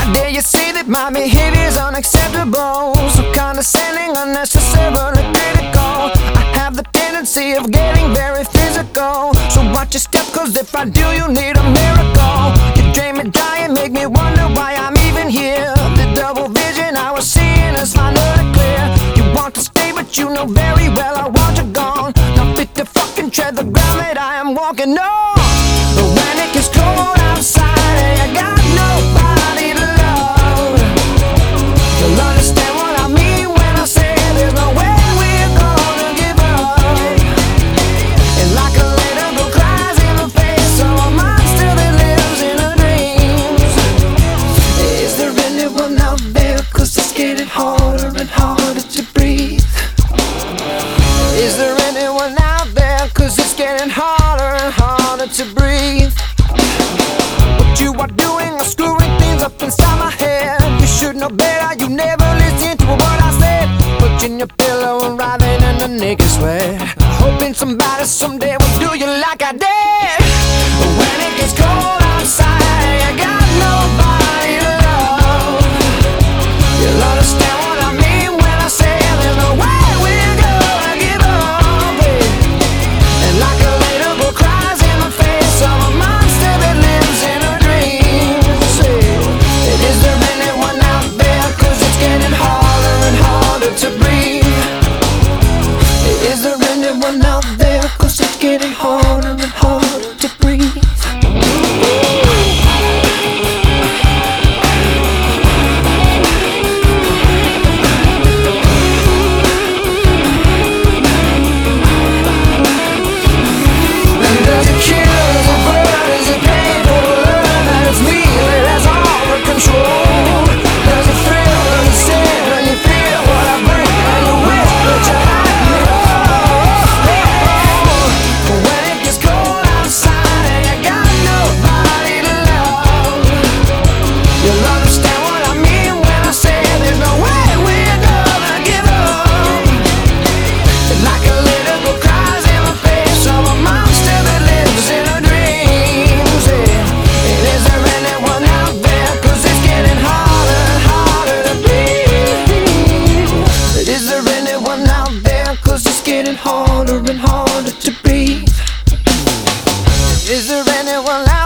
dare you say that my behavior's unacceptable? So condescending, unnecessarily critical. I have the tendency of getting very physical. So watch your step, cause if I do, you need a miracle. You drain me dry and make me wonder why I'm even here. The double vision I was seeing is finally clear. You want to stay, but you know very well I want you gone. Now fit to fucking tread the ground that I am walking on. But when it gets cold outside and I got nobody to love, you'll understand what I mean when I say there's no way we're gonna give up. And like a little girl cries in the face of a monster that lives in her dreams. Is there anyone out there? Cause it's getting harder and harder to breathe. Is there anyone out there? Cause it's getting harder and harder to breathe. What you are doing is screwing things up inside my head. You should know better, you never listen to what I said. Putting your pillow and writhing in the naked sweat, hoping somebody someday will do you like I did. But when it gets cold outside, you got nobody to love. You'll understand what I mean when I say there's no way we're gonna give up. And like a little girl cries in the face of a monster that lives in her dreams. Is there anyone out there? Cause it's getting harder and harder to breathe. Is there anyone out there? Cause it's getting harder and harder to breathe. Does it kill? Is it burn? Is it painful to learn that it's me that has all the control? Does it thrill? Does it sting when you feel what I bring and you wish that you had me? But when it gets cold outside and you got nobody to love, you'll understand what I mean when I say there's no way we're gonna give up. And like a little girl cries in the face of a monster that lives in her dreams. And is there anyone out there? Cause it's getting harder and harder to breathe. Is there anyone out there? Cause it's getting harder and harder to breathe. Is there anyone out